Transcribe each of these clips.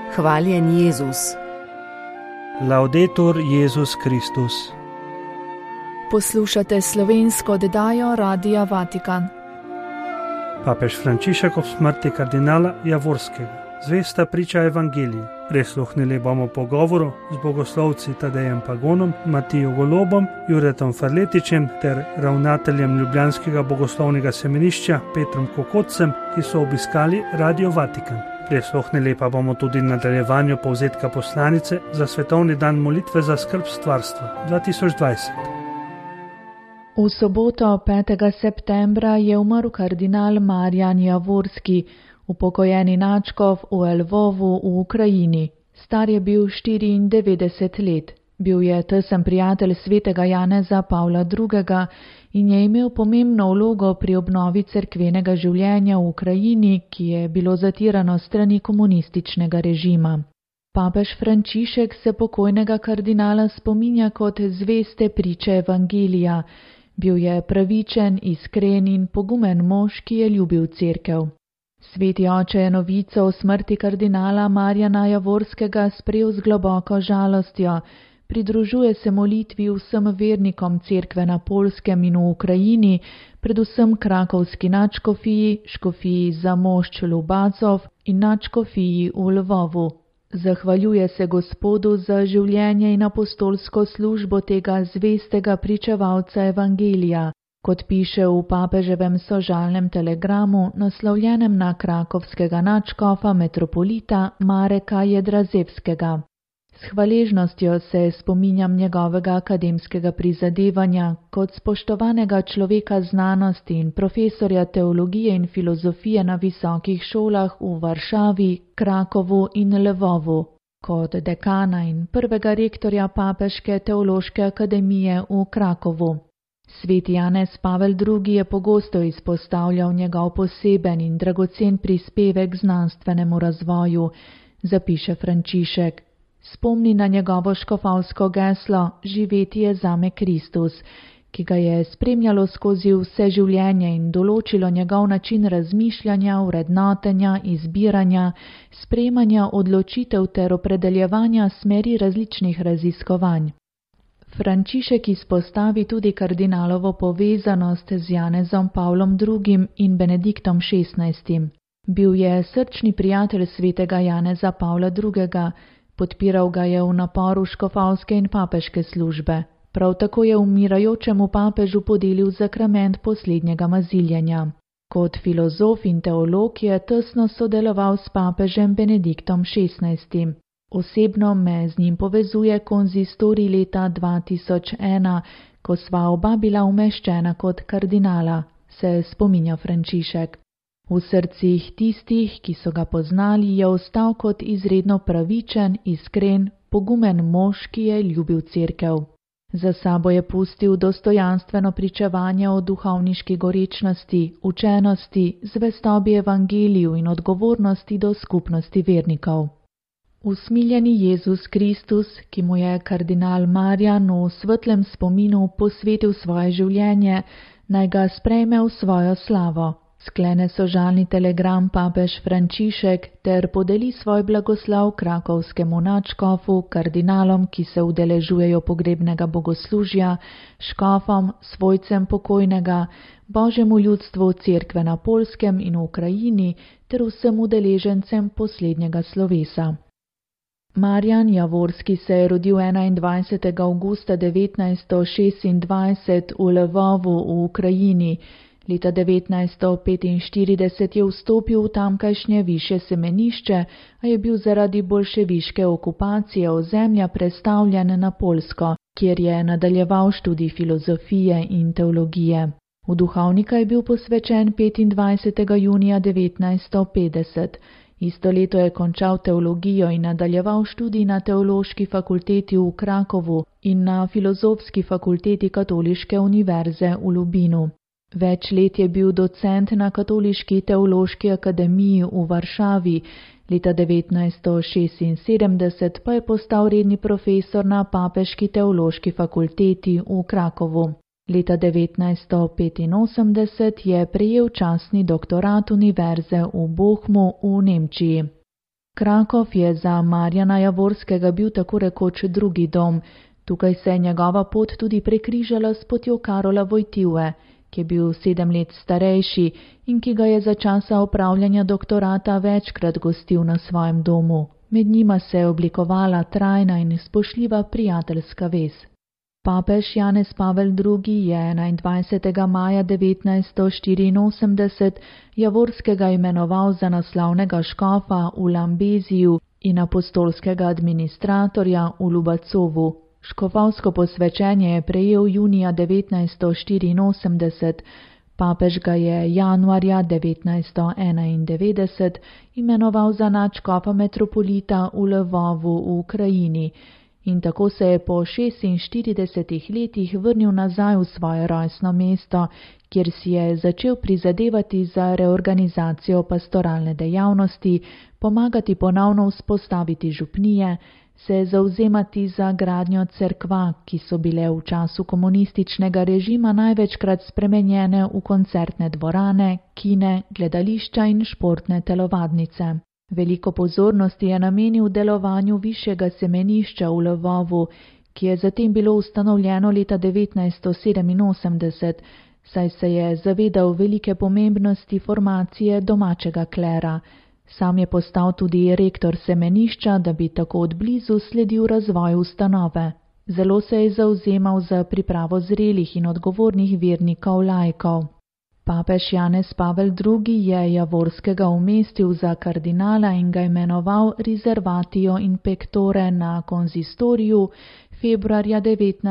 Hvaljen Jezus. Laudetur Jezus Kristus. Poslušate slovensko oddajo Radia Vatikan. Papež Frančišek ob smrti kardinala Javorskega. Zvesta priča Evangeliji. Prisluhnili bomo pogovoru z bogoslovci Tadejem Pagonom, Matijo Golobom, Juretom Farletičem ter ravnateljem ljubljanskega bogoslovnega semenišča Petrom Kokotcem, ki so obiskali Radio Vatikan. Prisluhnili pa bomo tudi nadaljevanju povzetka poslanice za svetovni dan molitve za skrb stvarstva 2020. V soboto 5. septembra je umrl kardinal Marjan Javorski, upokojeni nadškof v Lvovu v Ukrajini. Star je bil 94 let. Bil je tesen prijatelj svetega Janeza Pavla II. In je imel pomembno vlogo pri obnovi cerkvenega življenja v Ukrajini, ki je bilo zatirano strani komunističnega režima. Papež Frančišek se pokojnega kardinala spominja kot zveste priče Evangelija. Bil je pravičen, iskren in pogumen mož, ki je ljubil cerkev. Sveti oče je novico o smrti kardinala Marjana Javorskega sprejel z globoko žalostjo. Pridružuje se molitvi vsem vernikom cerkve na Poljskem in v Ukrajini, predvsem krakovski nadškofiji, škofiji Zamošč Lubacov in nadškofiji v Lvovu. Zahvaljuje se Gospodu za življenje in apostolsko službo tega zvestega pričevalca Evangelija, kot piše v papeževem sožalnem telegramu, naslovljenem na krakovskega nadškofa metropolita Mareka Jedrazevskega. S hvaležnostjo se spominjam njegovega akademskega prizadevanja kot spoštovanega človeka znanosti in profesorja teologije in filozofije na visokih šolah v Varšavi, Krakovu in Lvovu, kot dekana in prvega rektorja Papeške teološke akademije v Krakovu. Sveti Janez Pavel II. Je pogosto izpostavljal njegov poseben in dragocen prispevek znanstvenemu razvoju, zapiše Frančišek. Spomni na njegovo škofovsko geslo Živeti je zame Kristus, ki ga je spremljalo skozi vse življenje in določilo njegov način razmišljanja, vrednotenja, izbiranja, sprejemanja odločitev ter opredeljevanja smeri različnih raziskovanj. Frančišek izpostavi tudi kardinalovo povezanost z Janezom Pavlom II. In Benediktom XVI. Bil je srčni prijatelj svetega Janeza Pavla II., podpiral ga je v naporu škofovske in papeške službe. Prav tako je umirajočemu papežu podelil zakrament poslednjega maziljenja. Kot filozof in teolog je tesno sodeloval s papežem Benediktom XVI. Osebno me z njim povezuje konzistorij leta 2001, ko sva oba bila umeščena kot kardinala, se spominja Frančišek. V srcih tistih, ki so ga poznali, je ostal kot izredno pravičen, iskren, pogumen mož, ki je ljubil cerkev. Za sabo je pustil dostojanstveno pričevanje o duhovniški gorečnosti, učenosti, zvestobi Evangeliju in odgovornosti do skupnosti vernikov. Usmiljeni Jezus Kristus, ki mu je kardinal Marjan v svetlem spominu posvetil svoje življenje, naj ga sprejme v svojo slavo. Sklene sožalni telegram papež Frančišek ter podeli svoj blagoslov krakovskemu nadškofu, kardinalom, ki se udeležujejo pogrebnega bogoslužja, škofom, svojcem pokojnega, božjemu ljudstvu cerkve na Poljskem in v Ukrajini ter vsem udeležencem poslednjega slovesa. Marjan Javorski se je rodil 21. avgusta 1926 v Lvovu v Ukrajini. Leta 1945 je vstopil v tamkajšnje višje semenišče, a je bil zaradi boljševiške okupacije ozemlja prestavljen na Poljsko, kjer je nadaljeval študij filozofije in teologije. V duhovnika je bil posvečen 25. junija 1950. Isto leto je končal teologijo in nadaljeval študij na teološki fakulteti v Krakovu in na filozofski fakulteti Katoliške univerze v Lubinu. Več let je bil docent na Katoliški teološki akademiji v Varšavi, leta 1976 pa je postal redni profesor na Papeški teološki fakulteti v Krakovu. Leta 1985 je prejel častni doktorat univerze v Bochumu v Nemčiji. Krakov je za Marjana Javorskega bil tako rekoč drugi dom. Tukaj se je njegova pot tudi prekrižala s potjo Karola Vojtive, ki je bil 7 let starejši in ki ga je za časa opravljanja doktorata večkrat gostil na svojem domu. Med njima se je oblikovala trajna in spoštljiva prijateljska vez. Papež Janez Pavel II. Je 21. maja 1984 Javorskega imenoval za naslovnega škofa v Lambeziju in apostolskega administratorja v Lubacovu. Škofovsko posvečenje je prejel junija 1984, papež ga je januarja 1991 imenoval za nadškofa metropolita v Lvovu v Ukrajini in tako se je po 46 letih vrnil nazaj v svoje rojstno mesto, kjer si je začel prizadevati za reorganizacijo pastoralne dejavnosti, pomagati ponovno vzpostaviti župnije, se zavzemati za gradnjo cerkva, ki so bile v času komunističnega režima največkrat spremenjene v koncertne dvorane, kine, gledališča in športne telovadnice. Veliko pozornosti je namenil delovanju višjega semenišča v Lvovu, ki je zatem bilo ustanovljeno leta 1987, saj se je zavedal velike pomembnosti formacije domačega klera. Sam je postal tudi rektor semenišča, da bi tako od blizu sledil razvoju ustanove. Zelo se je zavzemal za pripravo zrelih in odgovornih vernikov laikov. Papež Janez Pavel II. Je Javorskega umestil za kardinala in ga imenoval Riservatio in Pectore na konzistoriju februarja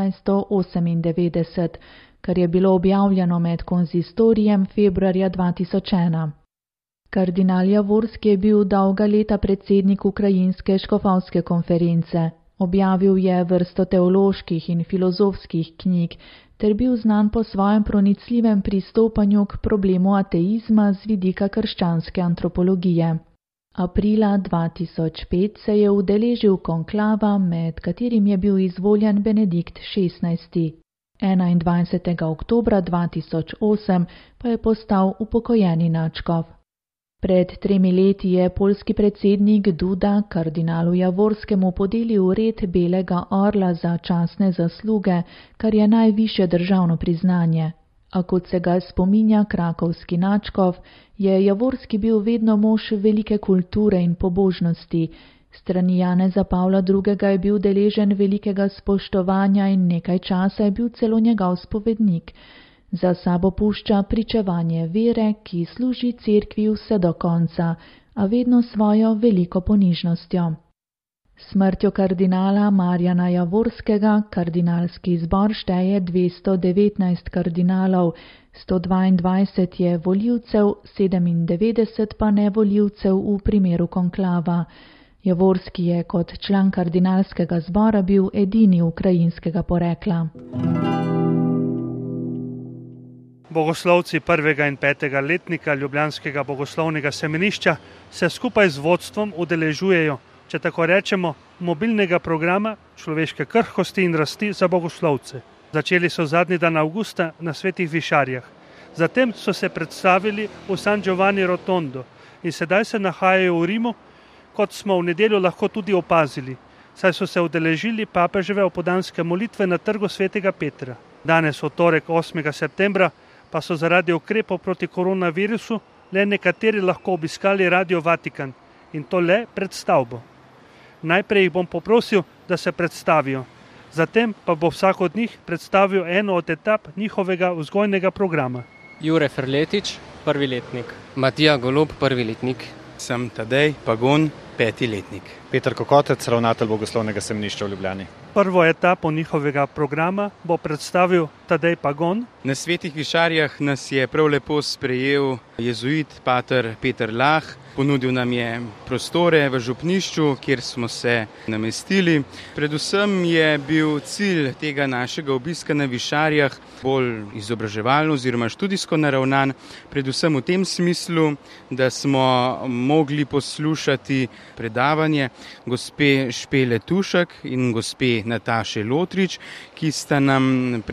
1998, kar je bilo objavljeno med konzistorijem februarja 2001. Kardinal Javorski je bil dolga leta predsednik Ukrajinske škofovske konference. Objavil je vrsto teoloških in filozofskih knjig ter bil znan po svojem pronicljivem pristopanju k problemu ateizma z vidika krščanske antropologije. Aprila 2005 se je udeležil konklava, med katerim je bil izvoljen Benedikt XVI. 21. oktobra 2008 pa je postal upokojeni nadškof. Pred 3 leti je poljski predsednik Duda kardinalu Javorskemu podelil red Belega orla za častne zasluge, kar je najvišje državno priznanje. A kot se ga spominja krakovski nadškof, je Javorski bil vedno mož velike kulture in pobožnosti. Strani Janeza Pavla II. Je bil deležen velikega spoštovanja in nekaj časa je bil celo njegov spovednik. Za sabo pušča pričevanje vere, ki služi cerkvi vse do konca, a vedno svojo veliko ponižnostjo. Smrtjo kardinala Marjana Javorskega kardinalski zbor šteje 219 kardinalov, 122 je volivcev, 97 pa ne volivcev v primeru konklava. Javorski je kot član kardinalskega zbora bil edini ukrajinskega porekla. Bogoslovci 1. in 5. letnika Ljubljanskega bogoslovnega semenišča se skupaj z vodstvom udeležujejo, če tako rečemo, mobilnega programa človeške krhkosti in rasti za bogoslovce. Začeli so zadnji dan avgusta na Svetih Višarjah. Zatem so se predstavili v San Giovanni Rotondo in sedaj se nahajajo v Rimu, kot smo v nedeljo lahko tudi opazili, saj so se udeležili papeževe opoldanske molitve na trgu Svetega Petra. Danes, v torek 8. septembra, pa so zaradi ukrepov proti koronavirusu le nekateri lahko obiskali Radio Vatikan in to le pred stavbo. Najprej jih bom poprosil, da se predstavijo. Zatem pa bo vsak od njih predstavil eno od etap njihovega vzgojnega programa. Jure Ferletič, 1. letnik. Matija Golob, 1. letnik. Sem Tadej Pagon, 5. letnik. Peter Kokotec, ravnatelj bogoslovnega semenišča v Ljubljani. Prvo etapo njihovega programa bo predstavil Tadej Pagon. Na Svetih Višarjah nas je prav lepo sprejel jezuit pater Peter Lah. Ponudil nam je prostore v župnišču, kjer smo se namestili. Predvsem je bil cilj tega našega obiska na Višarjah bolj izobraževalno oziroma študijsko naravnan, predvsem v tem smislu, da smo mogli poslušati predavanje gospe Špele Tušek in gospe Nataše Lotrič, ki sta nam predstavili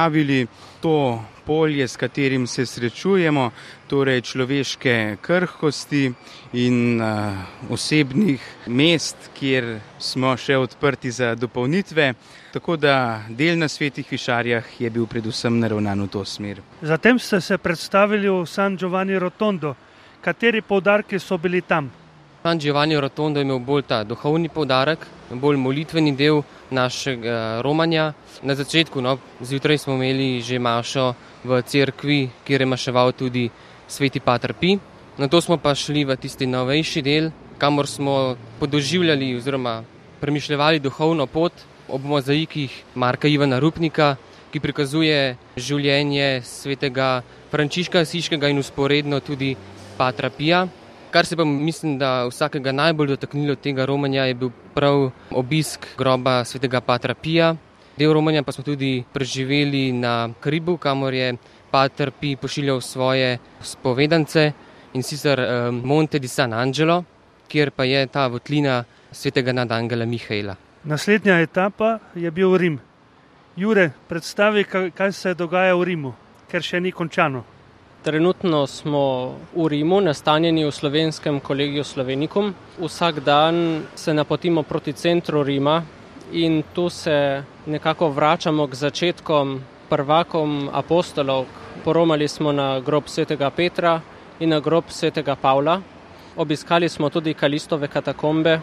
predstavili to polje, s katerim se srečujemo, torej človeške krhkosti in osebnih mest, kjer smo še odprti za dopolnitve, tako da del na Svetih Višarjah je bil predvsem naravnan v to smer. Zatem ste se predstavili v San Giovanni Rotondo. Kateri poudarki so bili tam? San Giovanni Rotondo je imel bolj ta duhovni poudarek, bolj molitveni del našega romanja. Na začetku, zjutraj smo imeli že mašo v cerkvi, kjer je maševal tudi sveti Pater Pij. Nato smo pa šli v tisti novejši del, kamor smo podoživljali oziroma premišljevali duhovno pot ob mozaikih Marka Ivana Rupnika, ki prikazuje življenje svetega Frančiška Asiškega in usporedno tudi Patra Pija. Kar se pa mislim, da vsakega najbolj dotaknilo tega romanja, je bil prav obisk groba svetega Patra Pija. Del romanja pa smo tudi preživeli na Karibu, kamor je Pater Pij pošiljal svoje spovedance, in sicer Monte di San Angelo, kjer pa je ta votlina svetega nadangela Mihaela. Naslednja etapa je bil Rim. Jure, predstavi, kaj se dogaja v Rimu, ker še ni končano. Trenutno smo v Rimu, nastanjeni v slovenskem kolegiju Slovenikum. Vsak dan se napotimo proti centru Rima in tu se nekako vračamo k začetkom prvakom apostolov. Poromali smo na grob svetega Petra in na grob svetega Pavla. Obiskali smo tudi Kalistove katakombe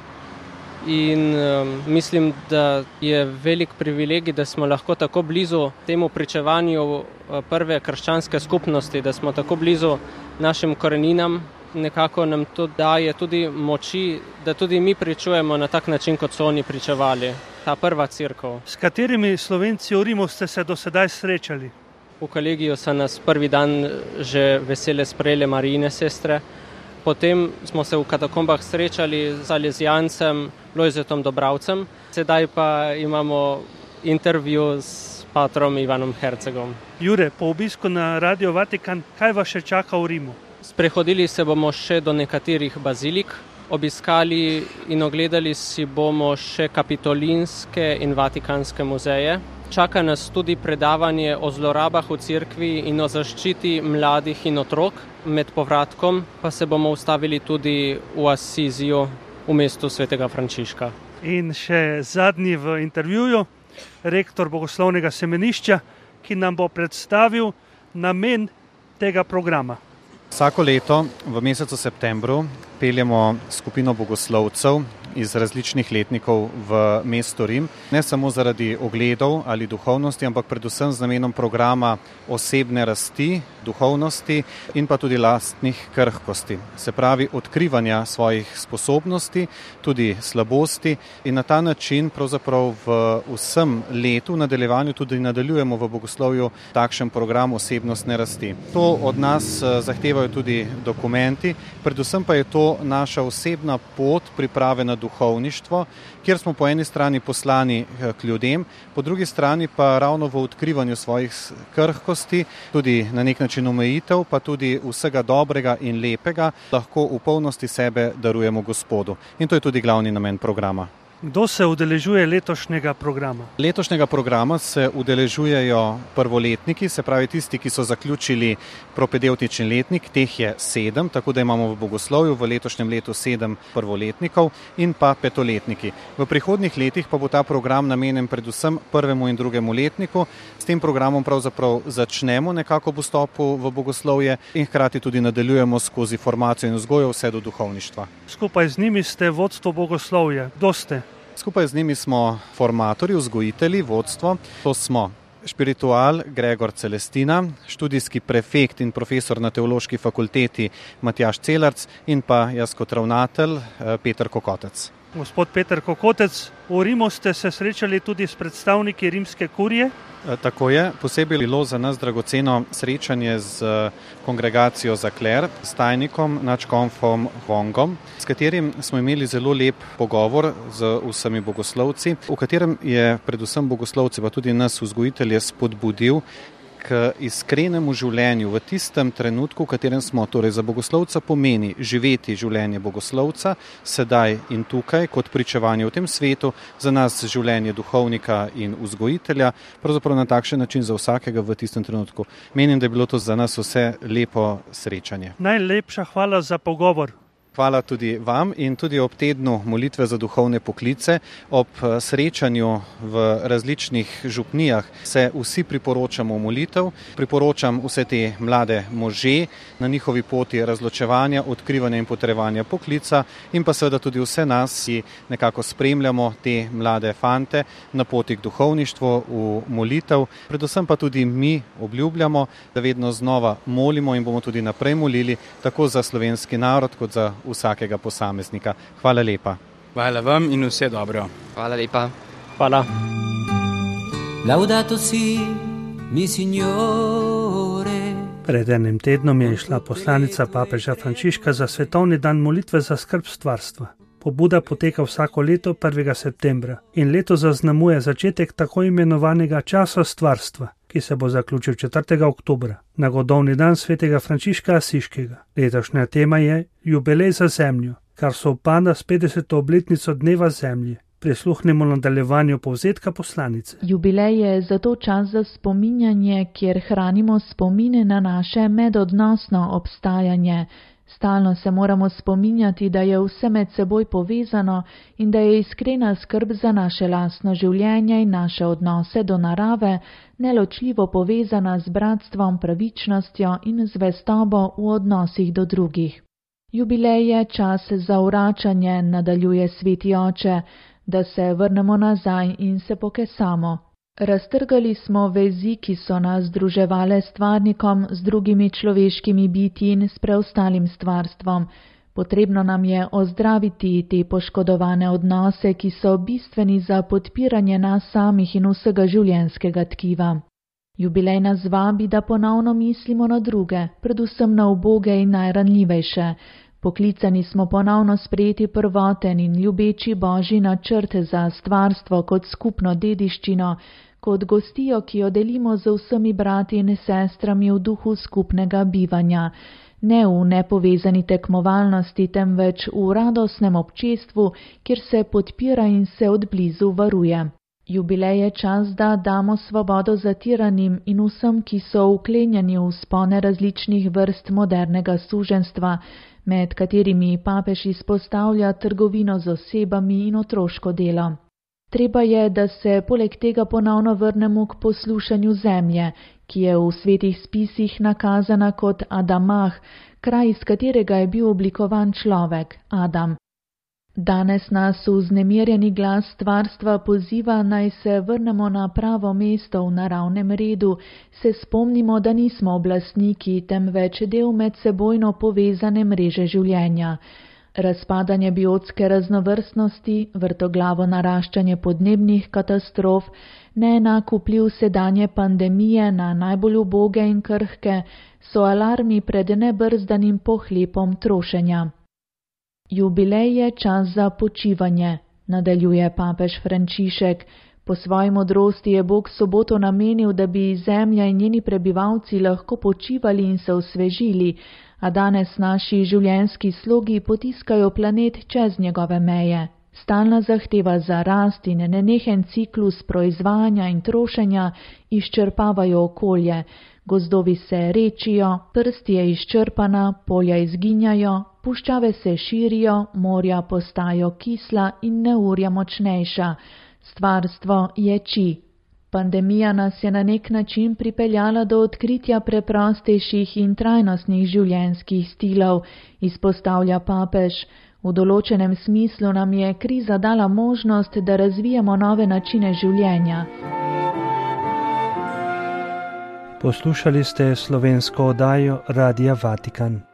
in mislim, da je velik privilegij, da smo lahko tako blizu temu pričevanju prve krščanske skupnosti, da smo tako blizu našim koreninam. Nekako nam to daje tudi moči, da tudi mi pričujemo na tak način, kot so oni pričevali, ta prva cerkev. S katerimi Slovenci v Rimu ste se do sedaj srečali? V kolegiju so nas prvi dan že vesele sprejele Marijine sestre. Potem smo se v katakombah srečali z Alezijancem Lojzetom Dobravcem. Sedaj pa imamo intervju s patrom Ivanom Hercegom. Jure, po obisku na Radio Vatikan, kaj vas še čaka v Rimu? Sprehodili se bomo še do nekaterih bazilik, obiskali in ogledali si bomo še kapitolinske in vatikanske muzeje. Čaka nas tudi predavanje o zlorabah v cerkvi in o zaščiti mladih in otrok. Med povratkom pa se bomo ustavili tudi v Asiziju, v mestu svetega Frančiška. In še zadnji v intervjuju, rektor Bogoslovnega semenišča, ki nam bo predstavil namen tega programa. Vsako leto v mesecu septembru peljemo skupino bogoslovcev iz različnih letnikov v mesto Rim, ne samo zaradi ogledov ali duhovnosti, ampak predvsem z namenom programa osebne rasti, duhovnosti in pa tudi lastnih krhkosti. Se pravi odkrivanja svojih sposobnosti, tudi slabosti, in na ta način pravzaprav v vsem letu nadaljevanju tudi nadaljujemo v bogoslovju takšen program osebnostne rasti. To od nas zahtevajo tudi dokumenti, predvsem pa je to naša osebna pot priprave na duhovništvo, kjer smo po eni strani poslani k ljudem, po drugi strani pa ravno v odkrivanju svojih krhkosti, tudi na nek način omejitev, pa tudi vsega dobrega in lepega lahko v polnosti sebe darujemo Gospodu. In to je tudi glavni namen programa. Kdo se udeležuje letošnjega programa? Letošnjega programa se udeležujejo prvoletniki, se pravi tisti, ki so zaključili propedevtični letnik, teh je 7, tako da imamo v bogoslovju v letošnjem letu 7 prvoletnikov in pa petoletniki. V prihodnjih letih pa bo ta program namenjen predvsem prvemu in drugemu letniku. S tem programom pravzaprav začnemo nekako v vstopu v bogoslovje in hkrati tudi nadaljujemo skozi formacijo in vzgojo vse do duhovništva. Skupaj z njimi ste vodstvo bogoslovja. Kdo ste? Skupaj z njimi smo formatorji, vzgojitelji, vodstvo. To smo špiritual Gregor Celestina, študijski prefekt in profesor na Teološki fakulteti Matjaž Celarc in pa jaz kot ravnatelj Peter Kokotec. Gospod Peter Kokotec, v Rimu ste se srečali tudi s predstavniki rimske kurije? Tako je, posebej bilo za nas dragoceno srečanje z kongregacijo za kler, s tajnikom, nadškonfom Hongom, s katerim smo imeli zelo lep pogovor z vsemi bogoslovci, v katerem je predvsem bogoslovci, pa tudi nas vzgojitelje spodbudil k iskrenemu življenju v tistem trenutku, v katerem smo. Torej za bogoslovca pomeni živeti življenje bogoslovca, sedaj in tukaj, kot pričevanje v tem svetu, za nas življenje duhovnika in vzgojitelja, pravzaprav na takšen način za vsakega v tistem trenutku. Menim, da je bilo to za nas vse lepo srečanje. Najlepša hvala za pogovor. Hvala tudi vam in tudi ob tednu molitve za duhovne poklice, ob srečanju v različnih župnijah se vsi priporočamo molitev. Priporočam vse te mlade može na njihovi poti razločevanja, odkrivanja in potrjevanja poklica in pa seveda tudi vse nas, ki nekako spremljamo te mlade fante na poti k duhovništvu v molitev. Predvsem pa tudi mi obljubljamo, da vedno znova molimo in bomo tudi naprej molili, tako za slovenski narod kot za vsakega posameznika. Hvala lepa. Hvala vam in vse dobro. Hvala lepa. Hvala. Laudato si, mi signore. Pred enim tednom je išla poslanica papeža Frančiška za svetovni dan molitve za skrb stvarstva. Pobuda poteka vsako leto 1. septembra in leto zaznamuje začetek tako imenovanega časa stvarstva, ki se bo zaključil 4. oktobra, na godovni dan svetega Frančiška Asiškega. Letošnja tema je Jubilej za zemljo, kar sovpada s 50. obletnico Dneva zemlje. Prisluhnemo nadaljevanju povzetka poslanice. Jubilej je zato čas za spominjanje, kjer hranimo spomine na naše medodnosno obstajanje. Stalno se moramo spominjati, da je vse med seboj povezano in da je iskrena skrb za naše lastno življenje in naše odnose do narave neločljivo povezana z bratstvom, pravičnostjo in zvestobo v odnosih do drugih. Jubilej je čas za vračanje, nadaljuje sveti oče, da se vrnemo nazaj in se pokesamo. Raztrgali smo vezi, ki so nas združevale s stvarnikom, z drugimi človeškimi bitji in s preostalim stvarstvom. Potrebno nam je ozdraviti te poškodovane odnose, ki so bistveni za podpiranje nas samih in vsega življenjskega tkiva. Jubilej nas vabi, da ponovno mislimo na druge, predvsem na uboge in najranljivejše. Poklicani smo ponovno sprejeti prvoten in ljubeči Božji načrt za stvarstvo kot skupno dediščino, kot gostijo, ki jo delimo z vsemi brati in sestrami v duhu skupnega bivanja, ne v nepovezani tekmovalnosti, temveč v radostnem občestvu, kjer se podpira in se odblizu varuje. Jubilej je čas, da damo svobodo zatiranim in vsem, ki so vklenjeni v spone različnih vrst modernega suženjstva, med katerimi papež izpostavlja trgovino z osebami in otroško delo. Treba je, da se poleg tega ponovno vrnemo k poslušanju zemlje, ki je v svetih spisih nakazana kot Adamah, kraj, iz katerega je bil oblikovan človek, Adam. Danes nas vznemirjeni glas stvarstva poziva, naj se vrnemo na pravo mesto v naravnem redu, se spomnimo, da nismo oblastniki, temveč del medsebojno povezane mreže življenja. Razpadanje biotske raznovrstnosti, vrtoglavo naraščanje podnebnih katastrof, neenak vpliv sedanje pandemije na najbolj uboge in krhke so alarmi pred nebrzdanim pohlepom trošenja. Jubilej je čas za počivanje, nadaljuje papež Frančišek. Po svoji modrosti je Bog soboto namenil, da bi zemlja in njeni prebivalci lahko počivali in se osvežili, a danes naši življenjski slogi potiskajo planet čez njegove meje. Stalna zahteva za rast in nenehen ciklus proizvajanja in trošenja izčrpavajo okolje. Gozdovi se rečijo, prst je izčrpana, polja izginjajo, puščave se širijo, morja postajajo kisla in neurja močnejša. Stvarstvo ječi. Pandemija nas je na nek način pripeljala do odkritja preprostejših in trajnostnih življenjskih stilov, izpostavlja papež. V določenem smislu nam je kriza dala možnost, da razvijemo nove načine življenja. Poslušali ste slovensko oddajo Radia Vatikan.